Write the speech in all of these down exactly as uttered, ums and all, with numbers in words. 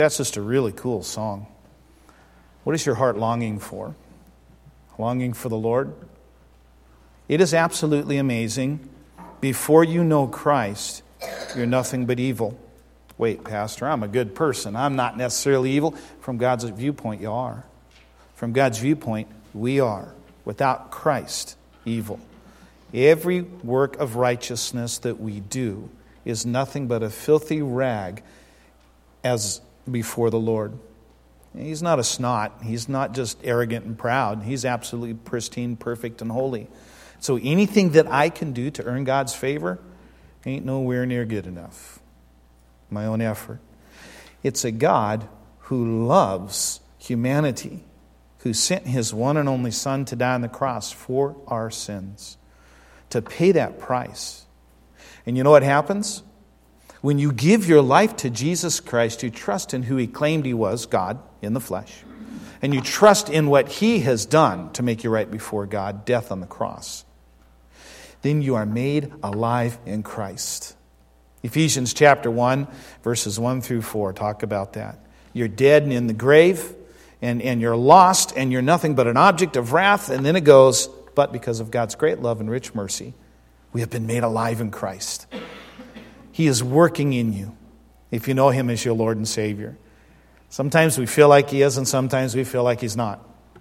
That's just a really cool song. What is your heart longing for? Longing for the Lord? It is absolutely amazing. Before you know Christ, you're nothing but evil. Wait, Pastor, I'm a good person. I'm not necessarily evil. From God's viewpoint, you are. From God's viewpoint, we are. Without Christ, evil. Every work of righteousness that we do is nothing but a filthy rag as before the Lord. He's not a snot. He's not just arrogant and proud. He's absolutely pristine, perfect, and holy. So anything that I can do to earn God's favor ain't nowhere near good enough. My own effort. It's a God who loves humanity, who sent His one and only Son to die on the cross for our sins, to pay that price. And you know what happens? When you give your life to Jesus Christ, you trust in who He claimed He was, God in the flesh, and you trust in what He has done to make you right before God, death on the cross, then you are made alive in Christ. Ephesians chapter one, verses one through four talk about that. You're dead and in the grave, and, and you're lost, and you're nothing but an object of wrath. And then it goes, but because of God's great love and rich mercy, we have been made alive in Christ. He is working in you if you know Him as your Lord and Savior. Sometimes we feel like He is, and sometimes we feel like He's not.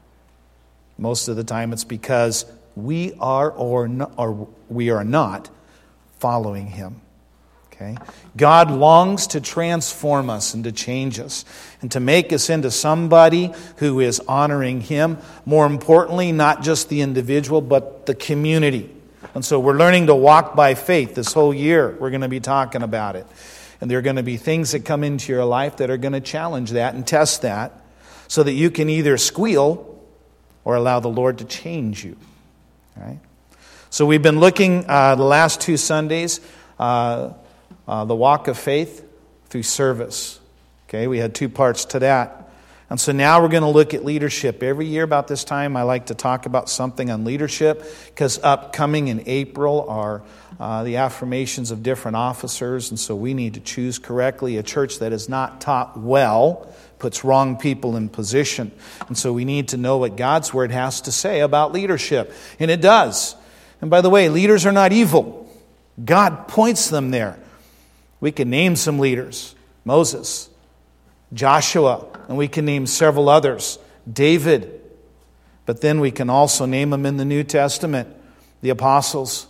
Most of the time it's because we are or, no, or we are not following Him. Okay? God longs to transform us and to change us and to make us into somebody who is honoring Him. More importantly, not just the individual, but the community. And so we're learning to walk by faith this whole year. We're going to be talking about it. And there are going to be things that come into your life that are going to challenge that and test that so that you can either squeal or allow the Lord to change you. All right? So we've been looking uh, the last two Sundays, uh, uh, the walk of faith through service. Okay, we had two parts to that. And so now we're going to look at leadership. Every year about this time, I like to talk about something on leadership because upcoming in April are uh, the affirmations of different officers. And so we need to choose correctly. A church that is not taught well puts wrong people in position. And so we need to know what God's Word has to say about leadership. And it does. And by the way, leaders are not evil. God points them there. We can name some leaders. Moses, Joshua, and we can name several others. David. But then we can also name them in the New Testament. The apostles,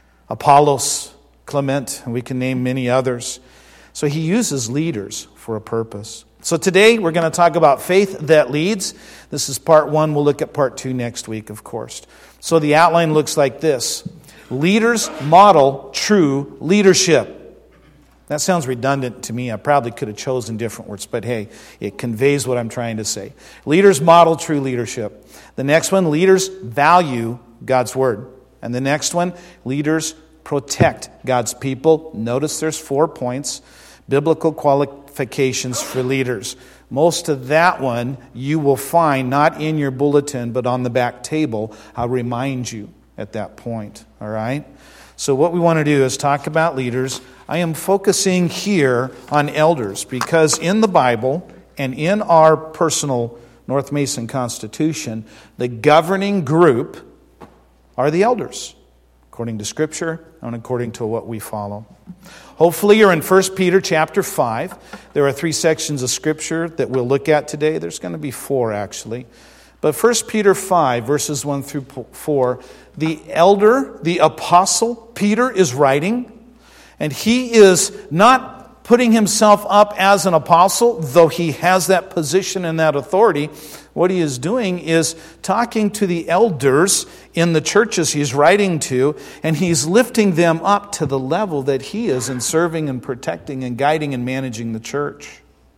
Apollos, Clement, and we can name many others. So He uses leaders for a purpose. So today we're going to talk about faith that leads. This is part one. We'll look at part two next week, of course. So the outline looks like this. Leaders model true leadership. That sounds redundant to me. I probably could have chosen different words, but hey, it conveys what I'm trying to say. Leaders model true leadership. The next one, leaders value God's Word. And the next one, leaders protect God's people. Notice there's four points. Biblical qualifications for leaders. Most of that one you will find not in your bulletin, but on the back table. I'll remind you at that point. All right? So what we want to do is talk about leaders. I am focusing here on elders because in the Bible and in our personal North Mason Constitution, the governing group are the elders, according to Scripture and according to what we follow. Hopefully you're in First Peter chapter five. There are three sections of Scripture that we'll look at today. There's going to be four, actually. But First Peter five, verses one through four, the elder, the apostle, Peter is writing, and he is not putting himself up as an apostle, though he has that position and that authority. What he is doing is talking to the elders in the churches he's writing to, and he's lifting them up to the level that he is in serving and protecting and guiding and managing the church.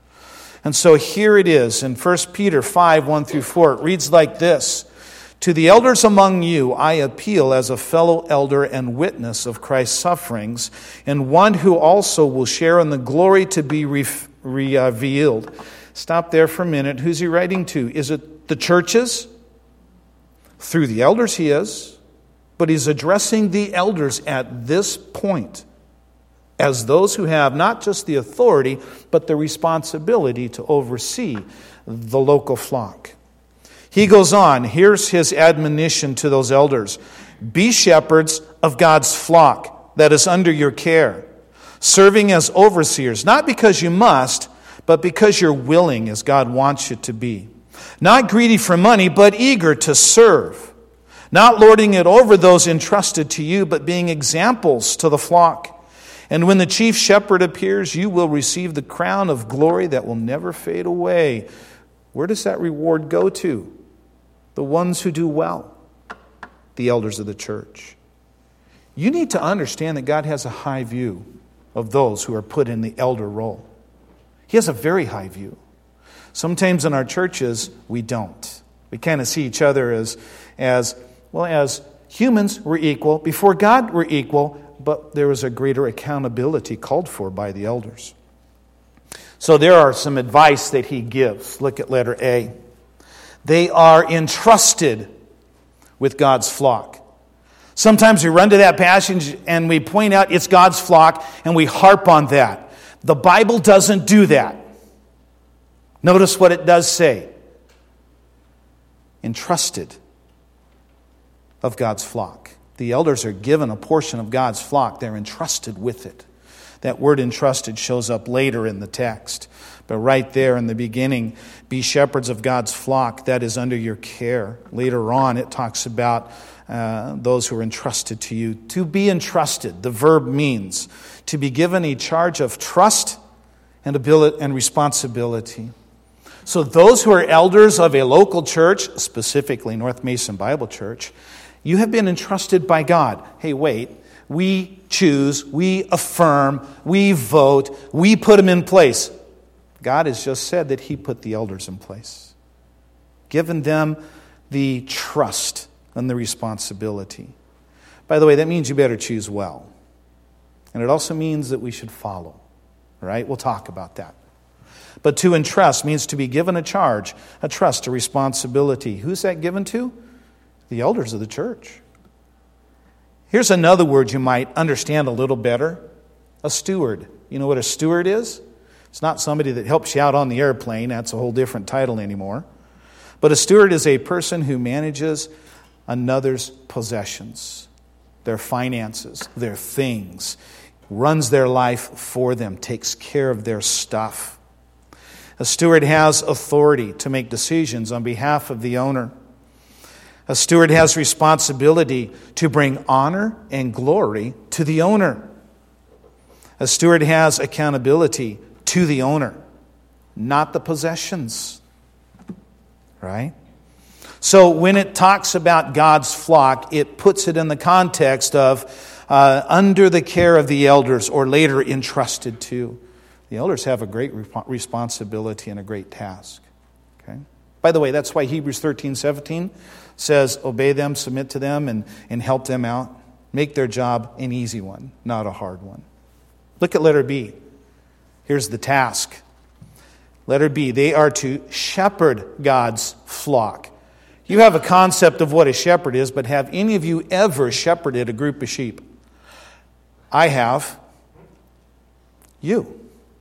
And so here it is in First Peter five, one through four. It reads like this. To the elders among you, I appeal as a fellow elder and witness of Christ's sufferings, and one who also will share in the glory to be re- revealed. Stop there for a minute. Who's he writing to? Is it the churches? Through the elders he is, but he's addressing the elders at this point. as those who have not just the authority, but the responsibility to oversee the local flock. He goes on, here's his admonition to those elders. Be shepherds of God's flock that is under your care, serving as overseers, not because you must, but because you're willing as God wants you to be. Not greedy for money, but eager to serve. Not lording it over those entrusted to you, but being examples to the flock. And when the chief shepherd appears, you will receive the crown of glory that will never fade away. Where does that reward go to? The ones who do well, the elders of the church. You need to understand that God has a high view of those who are put in the elder role. He has a very high view. Sometimes in our churches, we don't. We kind of see each other as, as well, as humans, we're equal. Before God, we're equal. But there is a greater accountability called for by the elders. So there are some advice that he gives. Look at letter A. They are entrusted with God's flock. Sometimes we run to that passage and we point out it's God's flock and we harp on that. The Bible doesn't do that. Notice what it does say. Entrusted of God's flock. The elders are given a portion of God's flock. They're entrusted with it. That word entrusted shows up later in the text. But right there in the beginning, be shepherds of God's flock that is under your care. Later on, it talks about uh, those who are entrusted to you. To be entrusted, the verb means to be given a charge of trust and ability and responsibility. So those who are elders of a local church, specifically North Mason Bible Church, you have been entrusted by God. Hey, wait. We choose, we affirm, we vote, we put them in place. God has just said that He put the elders in place, given them the trust and the responsibility. By the way, that means you better choose well. And it also means that we should follow. All right? We'll talk about that. But to entrust means to be given a charge, a trust, a responsibility. Who's that given to? The elders of the church. Here's another word you might understand a little better. A steward. You know what a steward is? It's not somebody that helps you out on the airplane. That's a whole different title anymore. But a steward is a person who manages another's possessions, their finances, their things, runs their life for them, takes care of their stuff. A steward has authority to make decisions on behalf of the owner. A steward has responsibility to bring honor and glory to the owner. A steward has accountability to the owner, not the possessions. Right? So when it talks about God's flock, it puts it in the context of uh, under the care of the elders, or later entrusted to. The elders have a great rep- responsibility and a great task. Okay? By the way, that's why Hebrews thirteen seventeen says, obey them, submit to them, and, and help them out. Make their job an easy one, not a hard one. Look at letter B. Here's the task. Letter B, they are to shepherd God's flock. You have a concept of what a shepherd is, but have any of you ever shepherded a group of sheep? I have. You.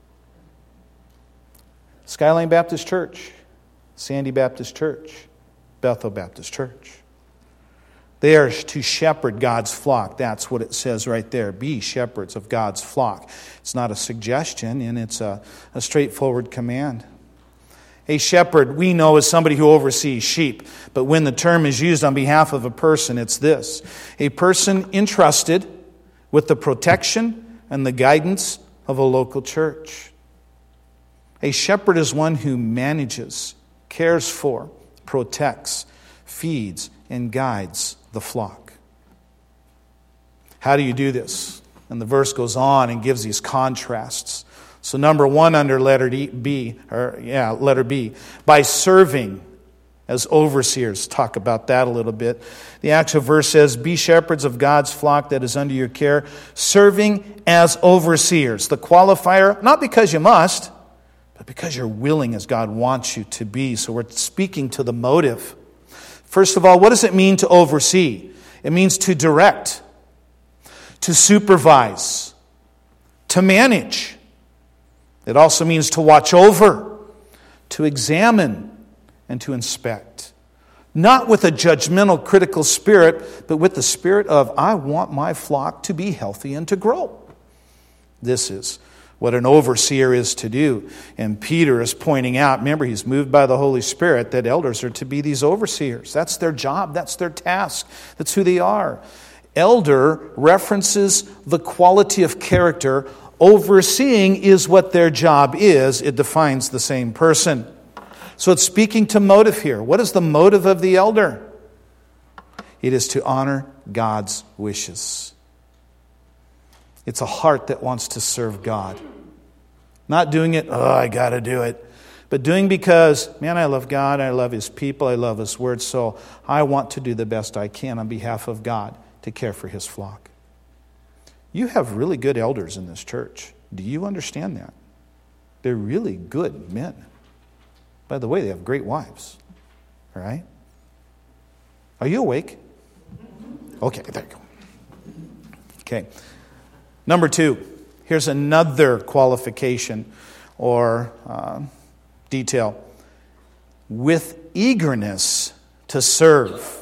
Skyline Baptist Church, Sandy Baptist Church, Bethel Baptist Church. They are to shepherd God's flock. That's what it says right there. Be shepherds of God's flock. It's not a suggestion, and it's a, a straightforward command. A shepherd, we know, is somebody who oversees sheep. But when the term is used on behalf of a person, it's this. A person entrusted with the protection and the guidance of a local church. A shepherd is one who manages, cares for, protects, feeds, and guides the flock. How do you do this? And the verse goes on and gives these contrasts. So number one under letter B, or yeah, letter B, by serving as overseers. Talk about that a little bit. The actual verse says, be shepherds of God's flock that is under your care, serving as overseers. The qualifier, not because you must, but because you're willing as God wants you to be. So we're speaking to the motive. First of all, what does it mean to oversee? It means to direct, to supervise, to manage. It also means to watch over, to examine, and to inspect. Not with a judgmental, critical spirit, but with the spirit of, I want my flock to be healthy and to grow. This is what an overseer is to do. And Peter is pointing out, remember, he's moved by the Holy Spirit, that elders are to be these overseers. That's their job. That's their task. That's who they are. Elder references the quality of character. Overseeing is what their job is. It defines the same person. So it's speaking to motive here. What is the motive of the elder? It is to honor God's wishes. It's a heart that wants to serve God. Not doing it, oh, I got to do it. But doing because, man, I love God, I love His people, I love His word, so I want to do the best I can on behalf of God to care for His flock. You have really good elders in this church. Do you understand that? They're really good men. By the way, they have great wives. All right? Are you awake? Okay, there you go. Okay. Number two, here's another qualification or uh, detail. With eagerness to serve.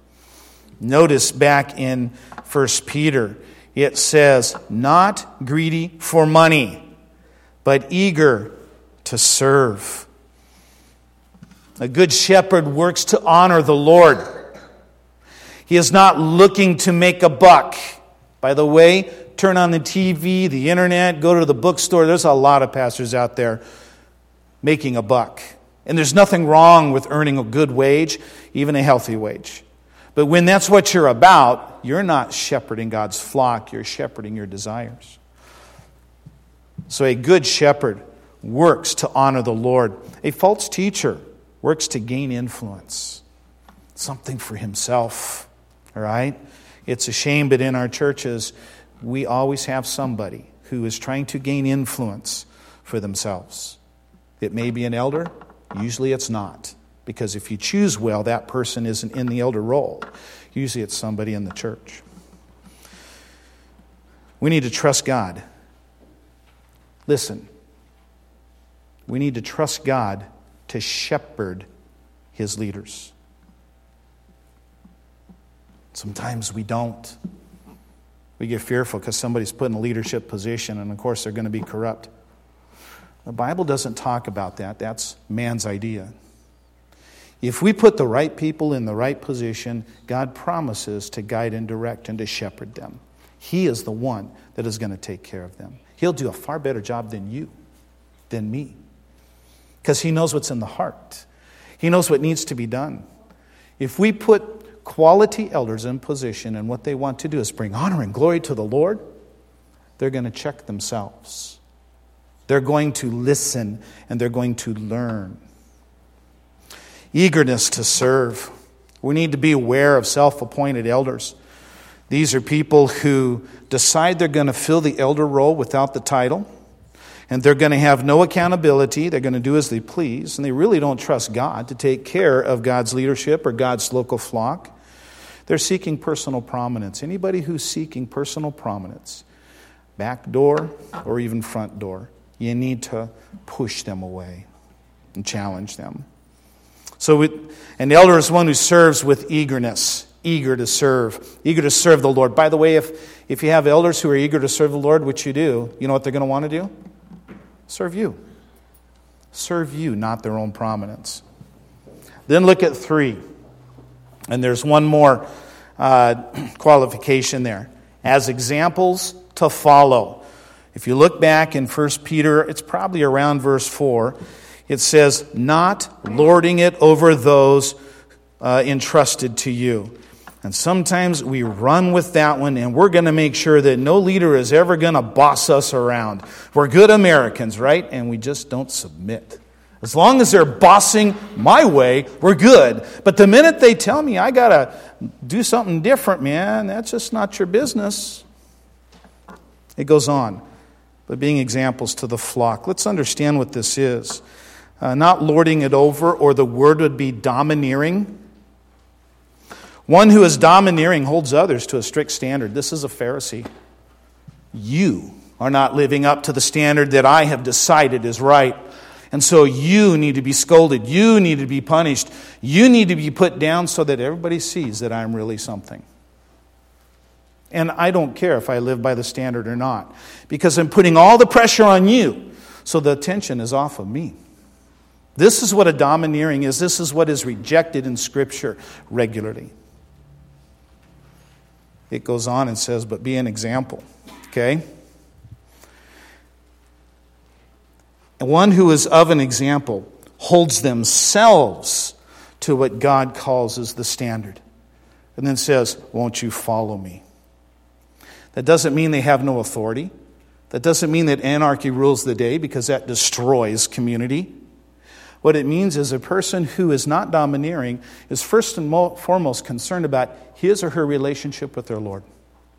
Notice back in First Peter, it says, not greedy for money, but eager to serve. A good shepherd works to honor the Lord. He is not looking to make a buck. By the way, turn on the T V, the internet, go to the bookstore. There's a lot of pastors out there making a buck. And there's nothing wrong with earning a good wage, even a healthy wage. But when that's what you're about, you're not shepherding God's flock, you're shepherding your desires. So a good shepherd works to honor the Lord. A false teacher works to gain influence, something for himself. All right? It's a shame, but in our churches, we always have somebody who is trying to gain influence for themselves. It may be an elder, usually it's not. Because if you choose well, that person isn't in the elder role. Usually it's somebody in the church. We need to trust God. Listen, we need to trust God to shepherd His leaders. Sometimes we don't. We get fearful because somebody's put in a leadership position and of course they're going to be corrupt. The Bible doesn't talk about that. That's man's idea. If we put the right people in the right position, God promises to guide and direct and to shepherd them. He is the one that is going to take care of them. He'll do a far better job than you, than me. Because He knows what's in the heart. He knows what needs to be done. If we put quality elders in position and what they want to do is bring honor and glory to the Lord, they're going to check themselves. They're going to listen and they're going to learn. Eagerness to serve. We need to be aware of self-appointed elders. These are people who decide they're going to fill the elder role without the title, and they're going to have no accountability. They're going to do as they please, and they really don't trust God to take care of God's leadership or God's local flock. They're seeking personal prominence. Anybody who's seeking personal prominence, back door or even front door, you need to push them away and challenge them. So it, an elder is one who serves with eagerness, eager to serve, eager to serve the Lord. By the way, if, if you have elders who are eager to serve the Lord, which you do, you know what they're going to want to do? Serve you. Serve you, not their own prominence. Then look at three. And there's one more uh, qualification there. As examples to follow. If you look back in First Peter, it's probably around verse four. It says, not lording it over those uh, entrusted to you. And sometimes we run with that one and we're going to make sure that no leader is ever going to boss us around. We're good Americans, right? And we just don't submit. As long as they're bossing my way, we're good. But the minute they tell me I got to do something different, man, that's just not your business. It goes on. But being examples to the flock. Let's understand what this is. Uh, not lording it over, or the word would be domineering. One who is domineering holds others to a strict standard. This is a Pharisee. You are not living up to the standard that I have decided is right. And so you need to be scolded. You need to be punished. You need to be put down so that everybody sees that I'm really something. And I don't care if I live by the standard or not, because I'm putting all the pressure on you, so the attention is off of me. This is what a domineering is. This is what is rejected in Scripture regularly. It goes on and says, but be an example. Okay? And one who is of an example holds themselves to what God calls as the standard. And then says, won't you follow me? That doesn't mean they have no authority. That doesn't mean that anarchy rules the day, because that destroys community. What it means is a person who is not domineering is first and foremost concerned about his or her relationship with their Lord.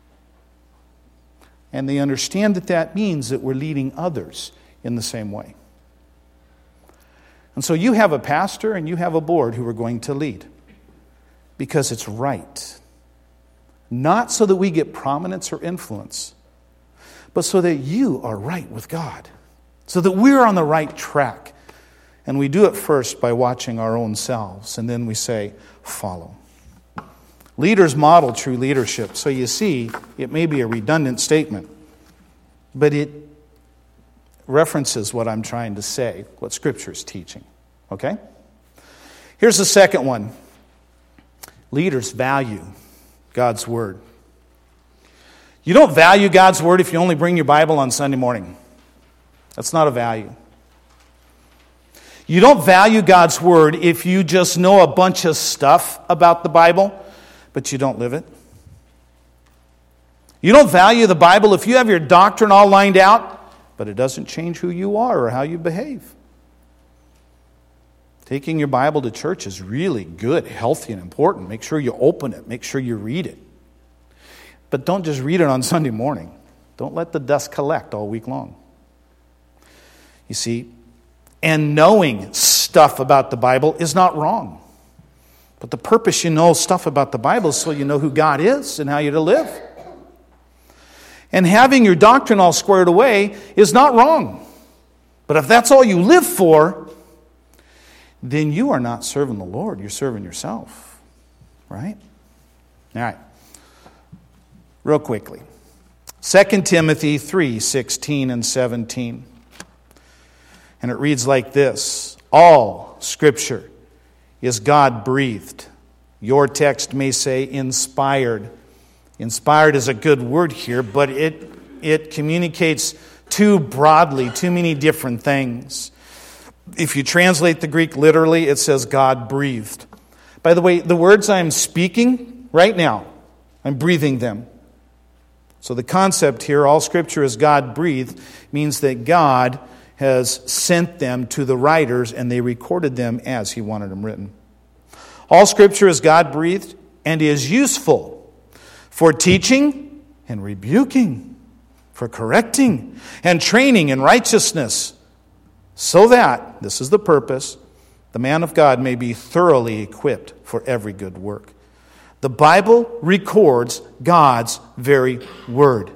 And they understand that that means that we're leading others in the same way. And so you have a pastor and you have a board who are going to lead because it's right. Not so that we get prominence or influence, but so that you are right with God, so that we're on the right track. And we do it first by watching our own selves, and then we say, follow. Leaders model true leadership. So you see, it may be a redundant statement, but it references what I'm trying to say, what Scripture is teaching. Okay? Here's the second one. Leaders value God's Word. You don't value God's Word if you only bring your Bible on Sunday morning. That's not a value. You don't value God's Word if you just know a bunch of stuff about the Bible, but you don't live it. You don't value the Bible if you have your doctrine all lined out, but it doesn't change who you are or how you behave. Taking your Bible to church is really good, healthy, and important. Make sure you open it. Make sure you read it. But don't just read it on Sunday morning. Don't let the dust collect all week long. You see, and knowing stuff about the Bible is not wrong. But the purpose you know stuff about the Bible is so you know who God is and how you're to live. And having your doctrine all squared away is not wrong. But if that's all you live for, then you are not serving the Lord. You're serving yourself. Right? All right. Real quickly. Second Timothy three, sixteen and seventeen. And it reads like this. All Scripture is God-breathed. Your text may say inspired. Inspired is a good word here, but it, it communicates too broadly, too many different things. If you translate the Greek literally, it says God-breathed. By the way, the words I'm speaking right now, I'm breathing them. So the concept here, all Scripture is God-breathed, means that God has sent them to the writers and they recorded them as He wanted them written. All Scripture is God-breathed and is useful for teaching and rebuking, for correcting and training in righteousness, so that, this is the purpose, the man of God may be thoroughly equipped for every good work. The Bible records God's very word.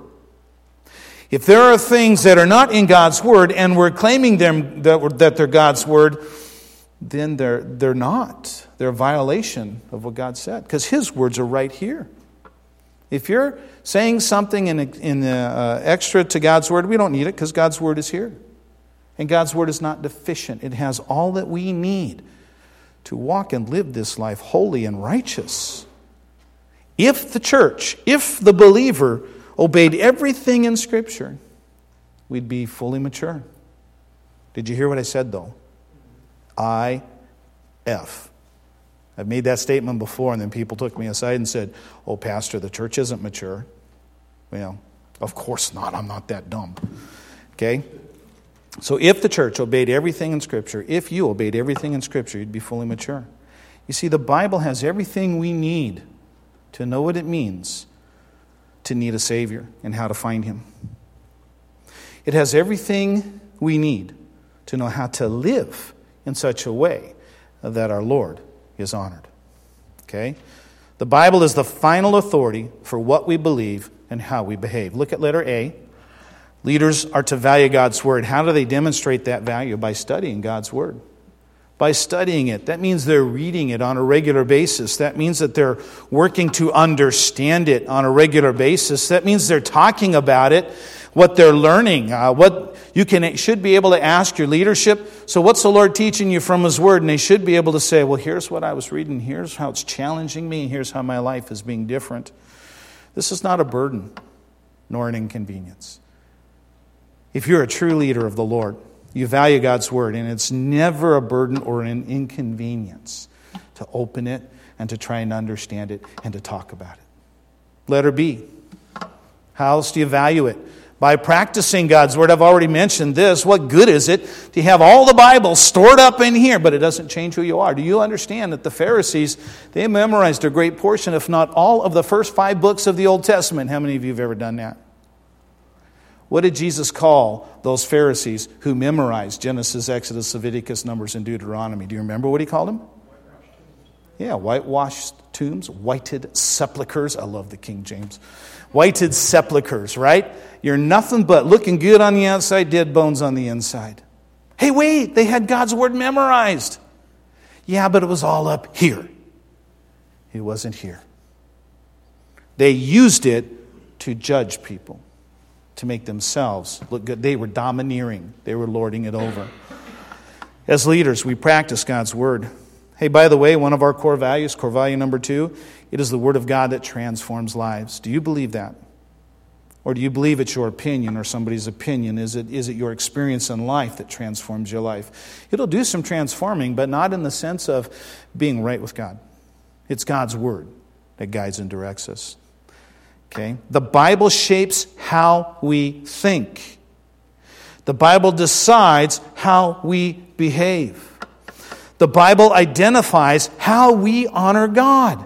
If there are things that are not in God's word and we're claiming them that, that they're God's word, then they're, they're not. They're a violation of what God said, because His words are right here. If you're saying something in, in the, uh, extra to God's word, we don't need it because God's word is here. And God's word is not deficient. It has all that we need to walk and live this life holy and righteous. If the church, if the believer obeyed everything in Scripture, we'd be fully mature. Did you hear what I said, though? I F. I've made that statement before, and then people took me aside and said, oh, Pastor, the church isn't mature. Well, of course not. I'm not that dumb. Okay? So if the church obeyed everything in Scripture, if you obeyed everything in Scripture, you'd be fully mature. You see, the Bible has everything we need to know what it means to need a Savior and how to find Him. It has everything we need to know how to live in such a way that our Lord is honored. Okay? The Bible is the final authority for what we believe and how we behave. Look at letter A. Leaders are to value God's Word. How do they demonstrate that value? By studying God's Word. By studying it. That means they're reading it on a regular basis. That means that they're working to understand it on a regular basis. That means they're talking about it, what they're learning, uh, what you can should be able to ask your leadership. So what's the Lord teaching you from His Word? And they should be able to say, well, here's what I was reading. Here's how it's challenging me. Here's how my life is being different. This is not a burden, nor an inconvenience. If you're a true leader of the Lord, you value God's Word, and it's never a burden or an inconvenience to open it and to try and understand it and to talk about it. Letter B. How else do you value it? By practicing God's Word. I've already mentioned this. What good is it to have all the Bible stored up in here, but it doesn't change who you are? Do you understand that the Pharisees, they memorized a great portion, if not all, of the first five books of the Old Testament? How many of you have ever done that? What did Jesus call those Pharisees who memorized Genesis, Exodus, Leviticus, Numbers, and Deuteronomy? Do you remember what he called them? Yeah, whitewashed tombs, whited sepulchres. I love the King James. Whited sepulchres, right? You're nothing but looking good on the outside, dead bones on the inside. Hey, wait, they had God's Word memorized. Yeah, but it was all up here. It wasn't here. They used it to judge people, to make themselves look good. They were domineering. They were lording it over. As leaders, we practice God's Word. Hey, by the way, one of our core values, core value number two, it is the Word of God that transforms lives. Do you believe that? Or do you believe it's your opinion or somebody's opinion? Is it, is it your experience in life that transforms your life? It'll do some transforming, but not in the sense of being right with God. It's God's Word that guides and directs us. Okay? The Bible shapes how we think. The Bible decides how we behave. The Bible identifies how we honor God.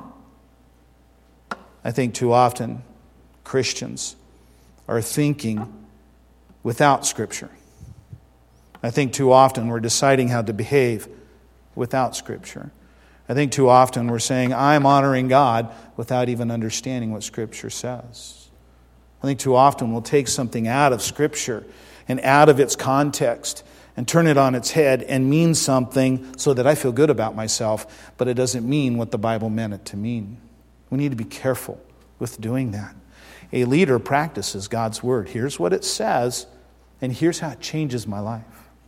I think too often Christians are thinking without Scripture. I think too often we're deciding how to behave without Scripture. I think too often we're saying, I'm honoring God without even understanding what Scripture says. I think too often we'll take something out of Scripture and out of its context and turn it on its head and mean something so that I feel good about myself, but it doesn't mean what the Bible meant it to mean. We need to be careful with doing that. A leader practices God's Word. Here's what it says, and here's how it changes my life.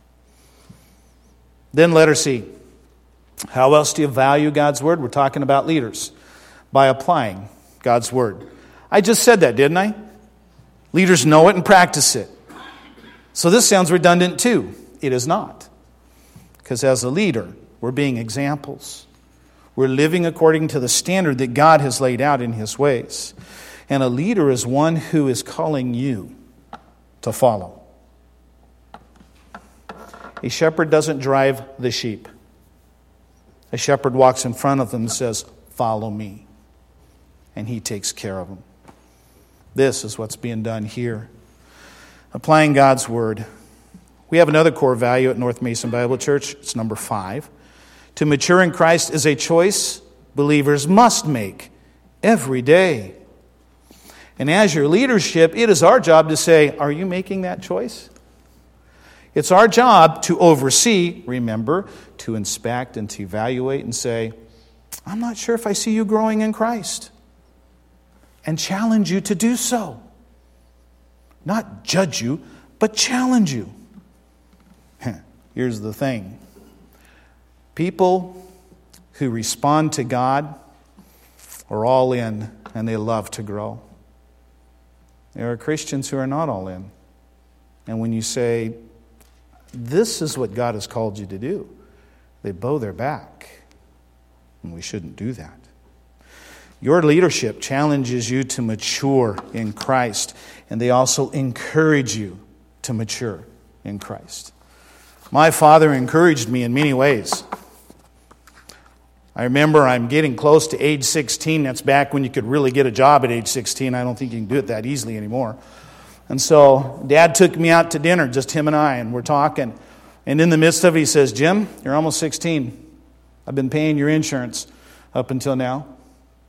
Then letter C. How else do you value God's Word? We're talking about leaders. By applying God's Word. I just said that, didn't I? Leaders know it and practice it. So this sounds redundant too. It is not. Because as a leader, we're being examples. We're living according to the standard that God has laid out in His ways. And a leader is one who is calling you to follow. A shepherd doesn't drive the sheep. A shepherd walks in front of them and says, follow me. And he takes care of them. This is what's being done here. Applying God's Word. We have another core value at North Mason Bible Church. It's number five. To mature in Christ is a choice believers must make every day. And as your leadership, it is our job to say, are you making that choice? It's our job to oversee, remember, to inspect and to evaluate and say, I'm not sure if I see you growing in Christ. And challenge you to do so. Not judge you, but challenge you. Here's the thing. People who respond to God are all in and they love to grow. There are Christians who are not all in. And when you say, this is what God has called you to do, they bow their back. And we shouldn't do that. Your leadership challenges you to mature in Christ, and they also encourage you to mature in Christ. My father encouraged me in many ways. I remember I'm getting close to age sixteen. That's back when you could really get a job at age sixteen. I don't think you can do it that easily anymore. And so Dad took me out to dinner, just him and I, and we're talking. And in the midst of it, he says, Jim, you're almost sixteen. I've been paying your insurance up until now.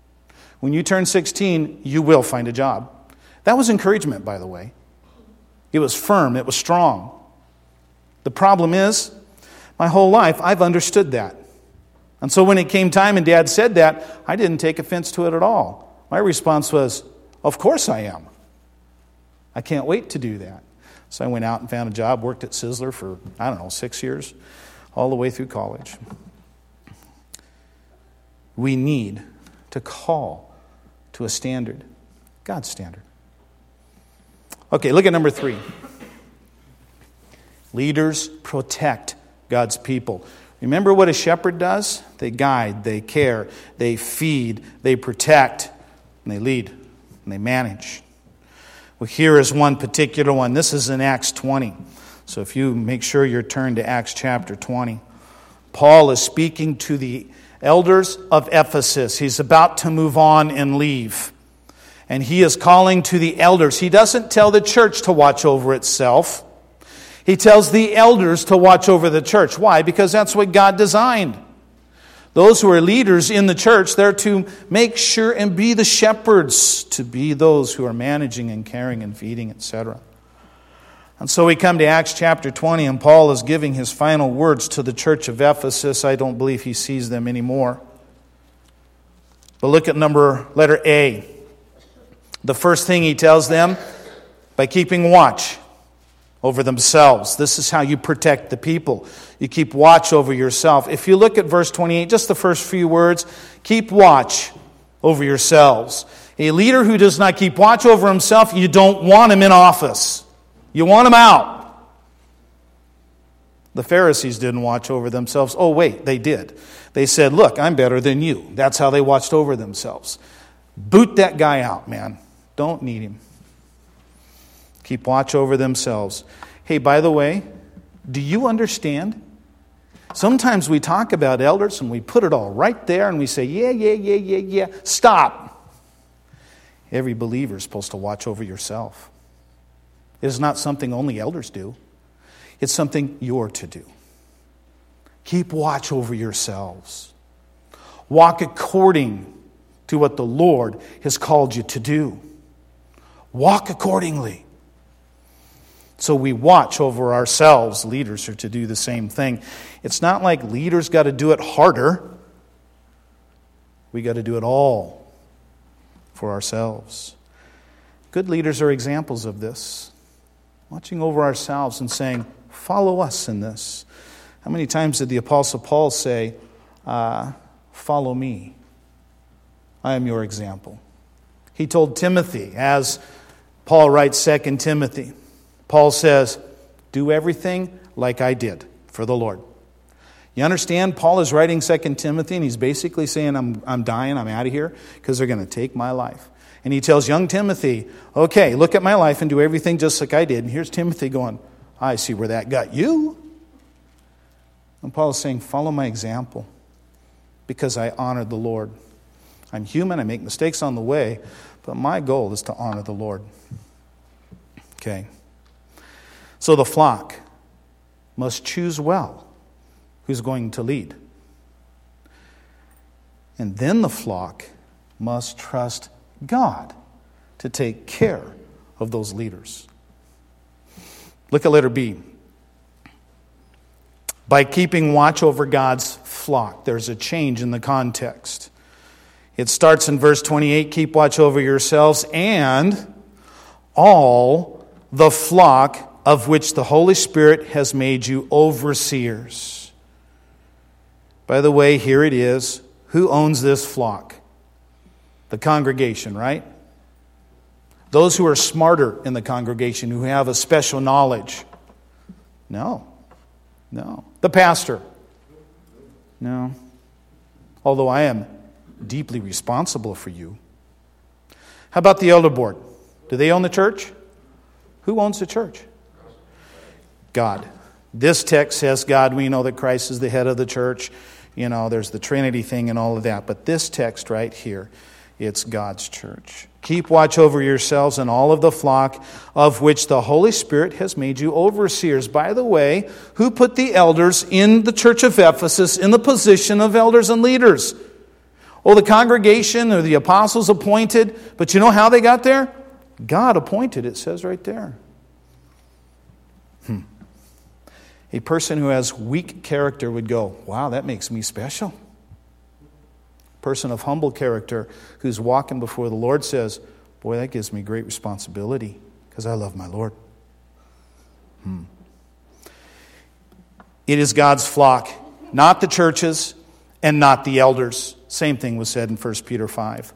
When you turn sixteen, you will find a job. That was encouragement, by the way. It was firm. It was strong. The problem is, my whole life, I've understood that. And so when it came time and Dad said that, I didn't take offense to it at all. My response was, of course I am. I can't wait to do that. So I went out and found a job, worked at Sizzler for, I don't know, six years, all the way through college. We need to call to a standard, God's standard. Okay, look at number three. Leaders protect God's people. Remember what a shepherd does? They guide, they care, they feed, they protect, and they lead, and they manage. Well, here is one particular one. This is in Acts twenty. So if you make sure you're turned to Acts chapter twenty. Paul is speaking to the elders of Ephesus. He's about to move on and leave. And he is calling to the elders. He doesn't tell the church to watch over itself. He tells the elders to watch over the church. Why? Because that's what God designed. Those who are leaders in the church, they're to make sure and be the shepherds, to be those who are managing and caring and feeding, et cetera. And so we come to Acts chapter twenty, and Paul is giving his final words to the church of Ephesus. I don't believe he sees them anymore. But look at number letter A. The first thing he tells them, by keeping watch over themselves. This is how you protect the people. You keep watch over yourself. If you look at verse twenty-eight, just the first few words, keep watch over yourselves. A leader who does not keep watch over himself, you don't want him in office. You want him out. The Pharisees didn't watch over themselves. Oh, wait, they did. They said, look, I'm better than you. That's how they watched over themselves. Boot that guy out, man. Don't need him. Keep watch over themselves. Hey, by the way, do you understand? Sometimes we talk about elders and we put it all right there and we say, yeah, yeah, yeah, yeah, yeah. Stop. Every believer is supposed to watch over yourself. It is not something only elders do. It's something you're to do. Keep watch over yourselves. Walk according to what the Lord has called you to do. Walk accordingly. So we watch over ourselves. Leaders are to do the same thing. It's not like leaders got to do it harder. We got to do it all for ourselves. Good leaders are examples of this. Watching over ourselves and saying, follow us in this. How many times did the Apostle Paul say, uh, follow me? I am your example. He told Timothy, as Paul writes Second Timothy, Paul says, do everything like I did for the Lord. You understand? Paul is writing Second Timothy, and he's basically saying, I'm, I'm dying, I'm out of here, because they're going to take my life. And he tells young Timothy, okay, look at my life and do everything just like I did. And here's Timothy going, I see where that got you. And Paul is saying, follow my example, because I honored the Lord. I'm human, I make mistakes on the way, but my goal is to honor the Lord. Okay. So the flock must choose well who's going to lead. And then the flock must trust God to take care of those leaders. Look at letter B. By keeping watch over God's flock, there's a change in the context. It starts in verse twenty-eight, keep watch over yourselves and all the flock of which the Holy Spirit has made you overseers. By the way, here it is. Who owns this flock? The congregation, right? Those who are smarter in the congregation, who have a special knowledge. No. No. The pastor. No. Although I am deeply responsible for you. How about the elder board? Do they own the church? Who owns the church? God. This text says God. We know that Christ is the head of the church. You know, there's the Trinity thing and all of that. But this text right here, it's God's church. Keep watch over yourselves and all of the flock of which the Holy Spirit has made you overseers. By the way, who put the elders in the church of Ephesus in the position of elders and leaders? Oh, the congregation or the apostles appointed. But you know how they got there? God appointed, it says right there. A person who has weak character would go, wow, that makes me special. A person of humble character who's walking before the Lord says, boy, that gives me great responsibility because I love my Lord. Hmm. It is God's flock, not the churches and not the elders. Same thing was said in First Peter five.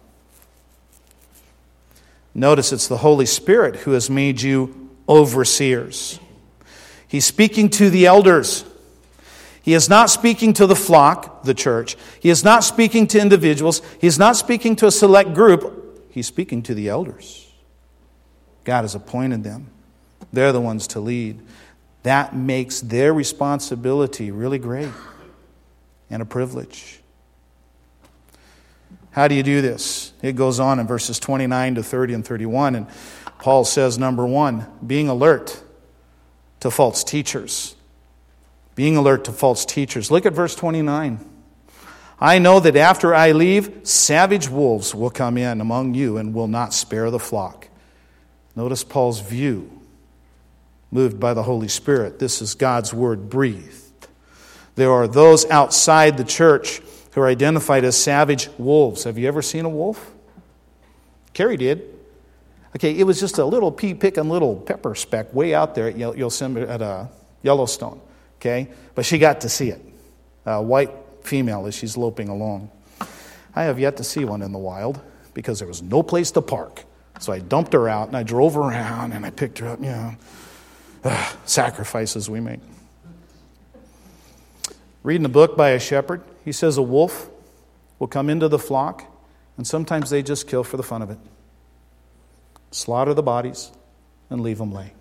Notice it's the Holy Spirit who has made you overseers. He's speaking to the elders. He is not speaking to the flock, the church. He is not speaking to individuals. He is not speaking to a select group. He's speaking to the elders. God has appointed them. They're the ones to lead. That makes their responsibility really great and a privilege. How do you do this? It goes on in verses twenty-nine to thirty and thirty-one. And Paul says, number one, being alert to false teachers. Being alert to false teachers. Look at verse twenty-nine. I know that after I leave, savage wolves will come in among you and will not spare the flock. Notice Paul's view, moved by the Holy Spirit. This is God's word breathed. There are those outside the church who are identified as savage wolves. Have you ever seen a wolf? Carrie did. Okay, it was just a little pea-picking little pepper speck way out there at Yosemite, at uh, Yellowstone. Okay, but she got to see it. A white female as she's loping along. I have yet to see one in the wild because there was no place to park. So I dumped her out and I drove around and I picked her up. You know, ugh, sacrifices we make. Reading a book by a shepherd, he says a wolf will come into the flock and sometimes they just kill for the fun of it. Slaughter the bodies and leave them lay.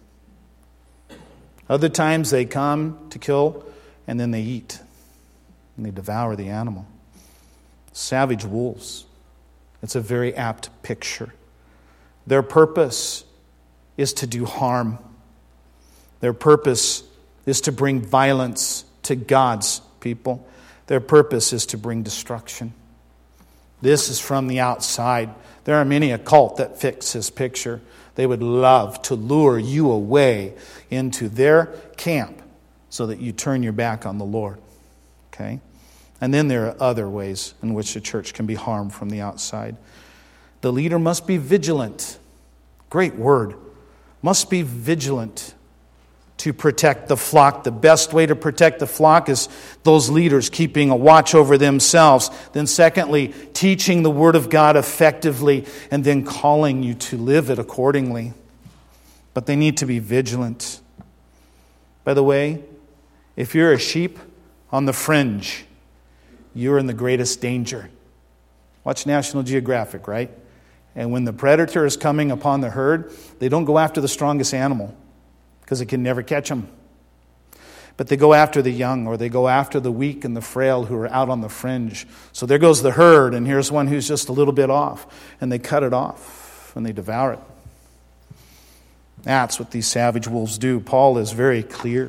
Other times they come to kill and then they eat and they devour the animal. Savage wolves. It's a very apt picture. Their purpose is to do harm. Their purpose is to bring violence to God's people. Their purpose is to bring destruction. This is from the outside. There are many a cult that fits his picture. They would love to lure you away into their camp so that you turn your back on the Lord. Okay? And then there are other ways in which the church can be harmed from the outside. The leader must be vigilant. Great word. Must be vigilant to protect the flock. The best way to protect the flock is those leaders keeping a watch over themselves. Then secondly, teaching the Word of God effectively and then calling you to live it accordingly. But they need to be vigilant. By the way, if you're a sheep on the fringe, you're in the greatest danger. Watch National Geographic, right? And when the predator is coming upon the herd, they don't go after the strongest animal because it can never catch them. But they go after the young, or they go after the weak and the frail who are out on the fringe. So there goes the herd, and here's one who's just a little bit off. And they cut it off, and they devour it. That's what these savage wolves do. Paul is very clear.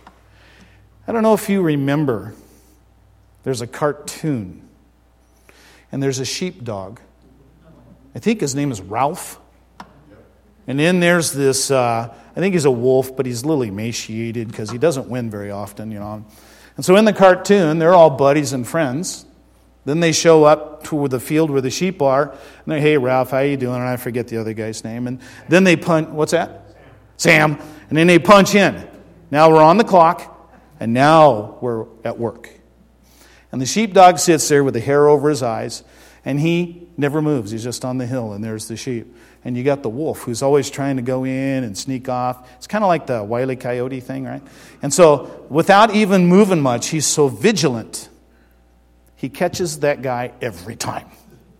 I don't know if you remember, there's a cartoon, and there's a sheepdog. I think his name is Ralph. And then there's this, uh, I think he's a wolf, but he's a little emaciated because he doesn't win very often, you know. And so in the cartoon, they're all buddies and friends. Then they show up to the field where the sheep are, and they're, hey, Ralph, how you doing? And I forget the other guy's name. And then they punch, what's that? Sam. Sam. And then they punch in. Now we're on the clock, and now we're at work. And the sheepdog sits there with the hair over his eyes, and he never moves. He's just on the hill, and there's the sheep. And you got the wolf who's always trying to go in and sneak off. It's kind of like the Wile E. Coyote thing, right? And so without even moving much, he's so vigilant. He catches that guy every time.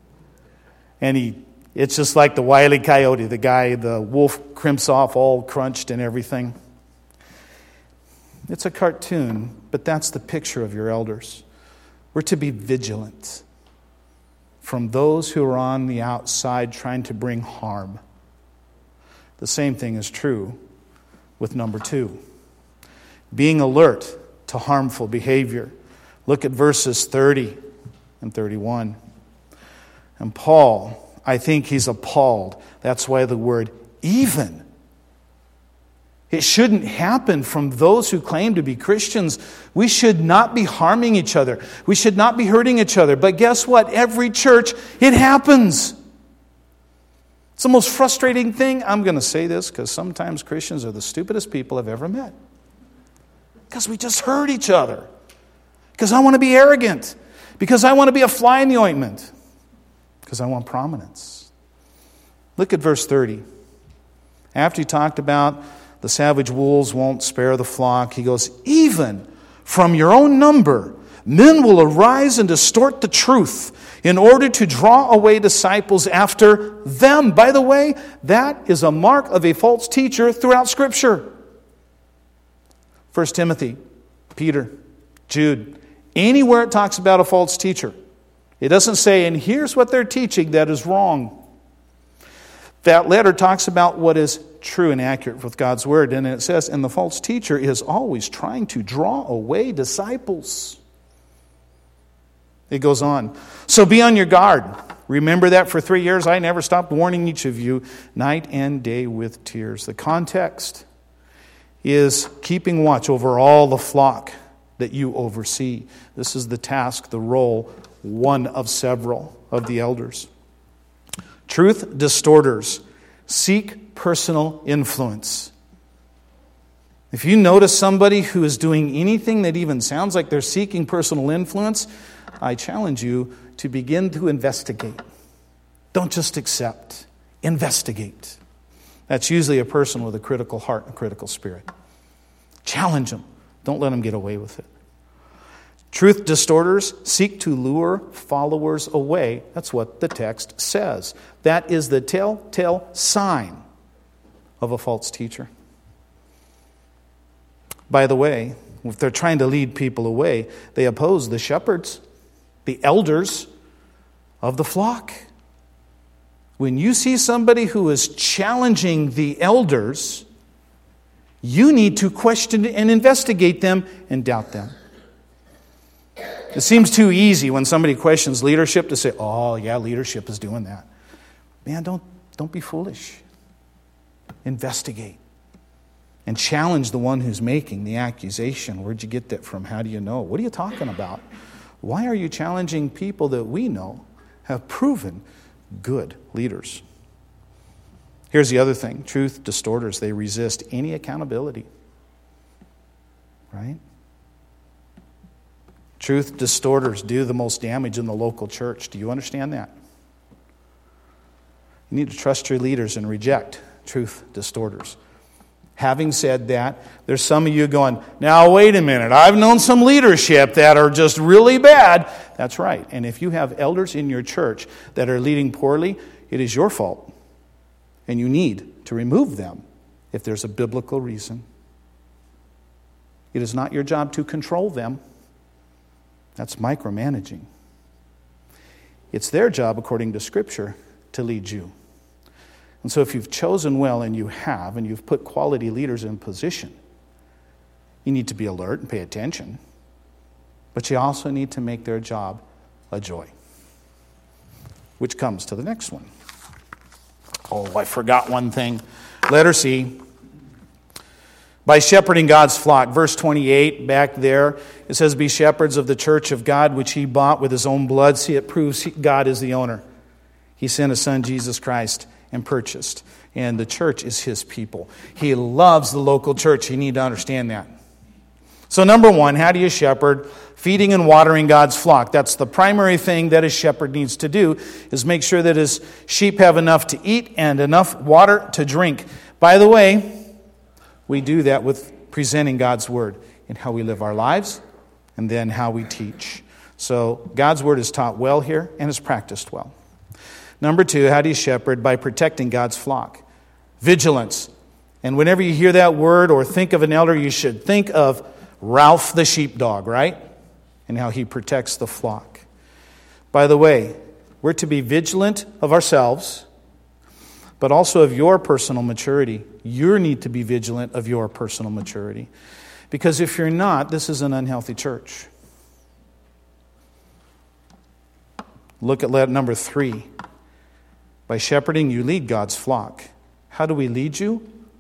And he it's just like the Wile E. Coyote. The guy, the wolf crimps off all crunched and everything. It's a cartoon, but that's the picture of your elders. We're to be vigilant from those who are on the outside trying to bring harm. The same thing is true with number two. Being alert to harmful behavior. Look at verses thirty and thirty-one. And Paul, I think he's appalled. That's why the word even It shouldn't happen from those who claim to be Christians. We should not be harming each other. We should not be hurting each other. But guess what? Every church, it happens. It's the most frustrating thing. I'm going to say this because sometimes Christians are the stupidest people I've ever met. Because we just hurt each other. Because I want to be arrogant. Because I want to be a fly in the ointment. Because I want prominence. Look at verse thirty. After he talked about the savage wolves won't spare the flock, he goes, even from your own number, men will arise and distort the truth in order to draw away disciples after them. By the way, that is a mark of a false teacher throughout Scripture. First Timothy, Peter, Jude, anywhere it talks about a false teacher, it doesn't say, and here's what they're teaching that is wrong. That letter talks about what is true and accurate with God's Word. And it says, and the false teacher is always trying to draw away disciples. It goes on. So be on your guard. Remember that for three years I never stopped warning each of you night and day with tears. The context is keeping watch over all the flock that you oversee. This is the task, the role, one of several of the elders. Truth distorters seek personal influence. If you notice somebody who is doing anything that even sounds like they're seeking personal influence, I challenge you to begin to investigate. Don't just accept. Investigate. That's usually a person with a critical heart and a critical spirit. Challenge them. Don't let them get away with it. Truth distorters seek to lure followers away. That's what the text says. That is the telltale sign of a false teacher. By the way, if they're trying to lead people away, they oppose the shepherds, the elders of the flock. When you see somebody who is challenging the elders, you need to question and investigate them and doubt them. It seems too easy when somebody questions leadership to say, oh, yeah, leadership is doing that. Man, don't, don't be foolish. Investigate. And challenge the one who's making the accusation. Where'd you get that from? How do you know? What are you talking about? Why are you challenging people that we know have proven good leaders? Here's the other thing. Truth distorters, they resist any accountability. Right? Truth distorters do the most damage in the local church. Do you understand that? You need to trust your leaders and reject truth distorters. Having said that, there's some of you going, now wait a minute, I've known some leadership that are just really bad. That's right. And if you have elders in your church that are leading poorly, it is your fault. And you need to remove them if there's a biblical reason. It is not your job to control them. That's micromanaging. It's their job, according to Scripture, to lead you. And so if you've chosen well, and you have, and you've put quality leaders in position, you need to be alert and pay attention. But you also need to make their job a joy. Which comes to the next one. Oh, I forgot one thing. Letter C. By shepherding God's flock. Verse twenty-eight, back there, it says, be shepherds of the church of God, which he bought with his own blood. See, it proves God is the owner. He sent his son, Jesus Christ, and purchased. And the church is his people. He loves the local church. You need to understand that. So number one, how do you shepherd? Feeding and watering God's flock. That's the primary thing that a shepherd needs to do, is make sure that his sheep have enough to eat and enough water to drink. By the way, we do that with presenting God's Word in how we live our lives and then how we teach. So God's Word is taught well here and is practiced well. Number two, how do you shepherd? By protecting God's flock. Vigilance. And whenever you hear that word or think of an elder, you should think of Ralph the sheepdog, right? And how he protects the flock. By the way, we're to be vigilant of ourselves, but also of your personal maturity. You need to be vigilant of your personal maturity. Because if you're not, this is an unhealthy church. Look at number three. By shepherding, you lead God's flock. How do we lead you?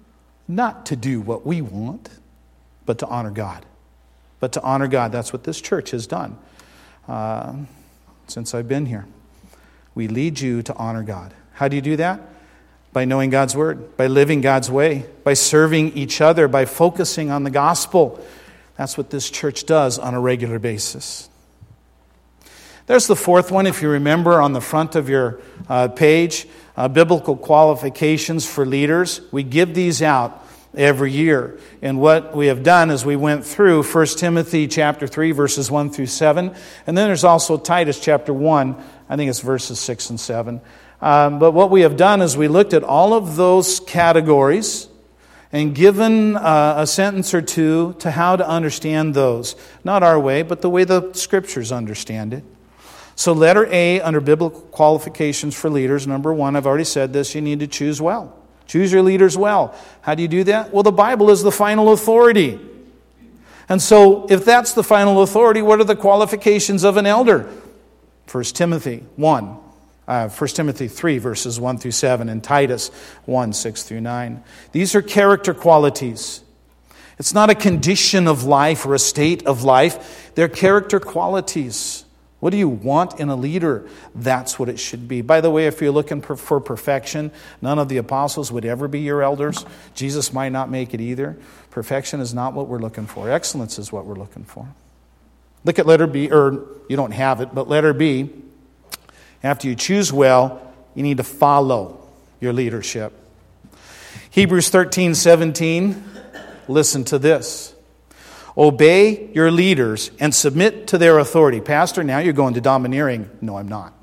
not to do what we want, but to honor God. But to honor God. That's what this church has done uh, since I've been here. We lead you to honor God. How do you do that? By knowing God's word, by living God's way, by serving each other, by focusing on the gospel. That's what this church does on a regular basis. There's the fourth one, if you remember, on the front of your uh, page, uh, biblical qualifications for leaders. We give these out every year. And what we have done is we went through First Timothy chapter three, verses one through seven. And then there's also Titus chapter one, I think it's verses six and seven. Um, but what we have done is we looked at all of those categories and given uh, a sentence or two to how to understand those. Not our way, but the way the Scriptures understand it. So letter A, under biblical qualifications for leaders, number one, I've already said this, you need to choose well. Choose your leaders well. How do you do that? Well, the Bible is the final authority. And so if that's the final authority, what are the qualifications of an elder? First Timothy one. Uh, First Timothy three, verses one through seven, and Titus one, six through nine. These are character qualities. It's not a condition of life or a state of life. They're character qualities. What do you want in a leader? That's what it should be. By the way, if you're looking for perfection, none of the apostles would ever be your elders. Jesus might not make it either. Perfection is not what we're looking for. Excellence is what we're looking for. Look at letter B, or you don't have it, but letter B. After you choose well, you need to follow your leadership. Hebrews thirteen seventeen, listen to this. Obey your leaders and submit to their authority. Pastor, now you're going to domineering. No, I'm not.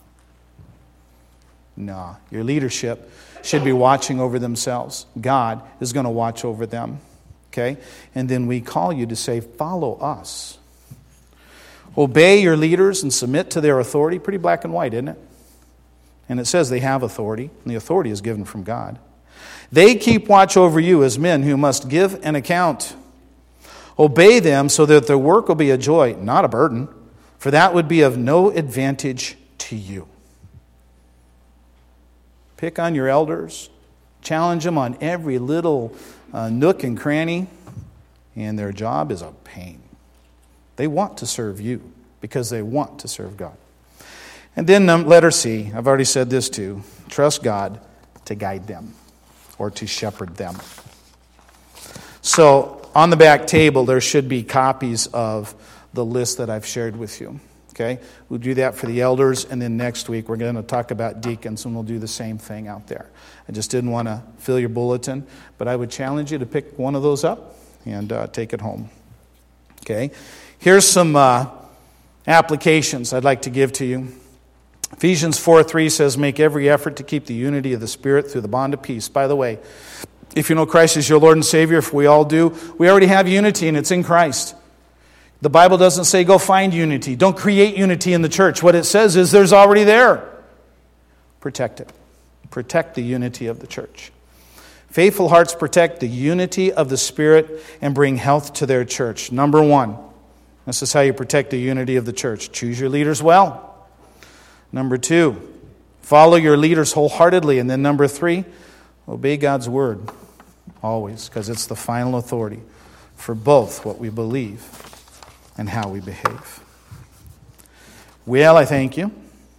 No, your leadership should be watching over themselves. God is going to watch over them. Okay? And then we call you to say, follow us. Obey your leaders and submit to their authority. Pretty black and white, isn't it? And it says they have authority, and the authority is given from God. They keep watch over you as men who must give an account. Obey them so that their work will be a joy, not a burden, for that would be of no advantage to you. Pick on your elders. Challenge them on every little uh, nook and cranny, and their job is a pain. They want to serve you because they want to serve God. And then um, letter C, I've already said this too. Trust God to guide them or to shepherd them. So on the back table, there should be copies of the list that I've shared with you. Okay? We'll do that for the elders, and then next week we're going to talk about deacons, and we'll do the same thing out there. I just didn't want to fill your bulletin, but I would challenge you to pick one of those up and uh, take it home. Okay? Here's some uh, applications I'd like to give to you. Ephesians four three says, make every effort to keep the unity of the Spirit through the bond of peace. By the way, if you know Christ as your Lord and Savior, if we all do, we already have unity, and it's in Christ. The Bible doesn't say go find unity. Don't create unity in the church. What it says is there's already there. Protect it. Protect the unity of the church. Faithful hearts protect the unity of the Spirit and bring health to their church. Number one, this is how you protect the unity of the church. Choose your leaders well. Number two, follow your leaders wholeheartedly. And then number three, obey God's word always, because it's the final authority for both what we believe and how we behave. Well, I thank you.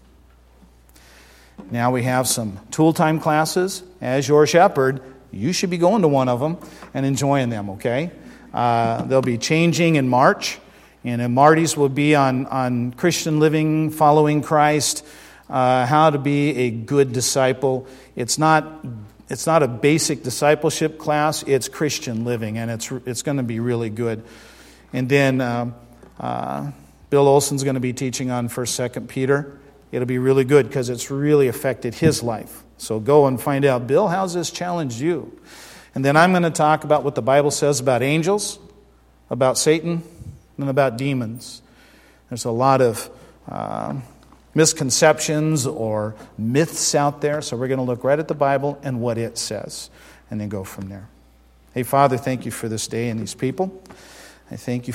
Now we have some tool time classes. As your shepherd, you should be going to one of them and enjoying them, okay? Uh, they'll be changing in March. And in Marty's will be on, on Christian living, following Christ, uh, how to be a good disciple. It's not it's not a basic discipleship class. It's Christian living, and it's it's going to be really good. And then uh, uh, Bill Olson's going to be teaching on First, Second Peter. It'll be really good because it's really affected his life. So go and find out, Bill, how's this challenged you? And then I'm going to talk about what the Bible says about angels, about Satan, and about demons. There's a lot of uh, misconceptions or myths out there, so we're going to look right at the Bible and what it says, and then go from there. Hey, Father, thank you for this day and these people. I thank you